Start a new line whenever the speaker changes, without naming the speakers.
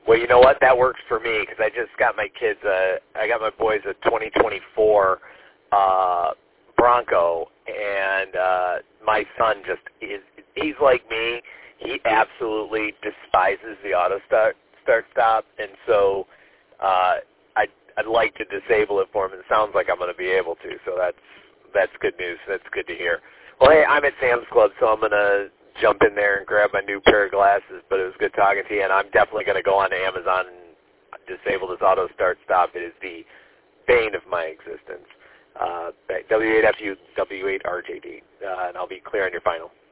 Well, you know what? That works for me because I just got my kids. I got my boys a 2024 Bronco, and my son he's like me. He absolutely despises the auto start stop, and so I'd like to disable it for him. And it sounds like I'm going to be able to, so that's good news. That's good to hear. Well, hey, I'm at Sam's Club, so I'm going to jump in there and grab my new pair of glasses, but it was good talking to you, and I'm definitely going to go on to Amazon and disable this auto start stop. It is the bane of my existence. W8FU, W8RJD, and I'll be clear on your final.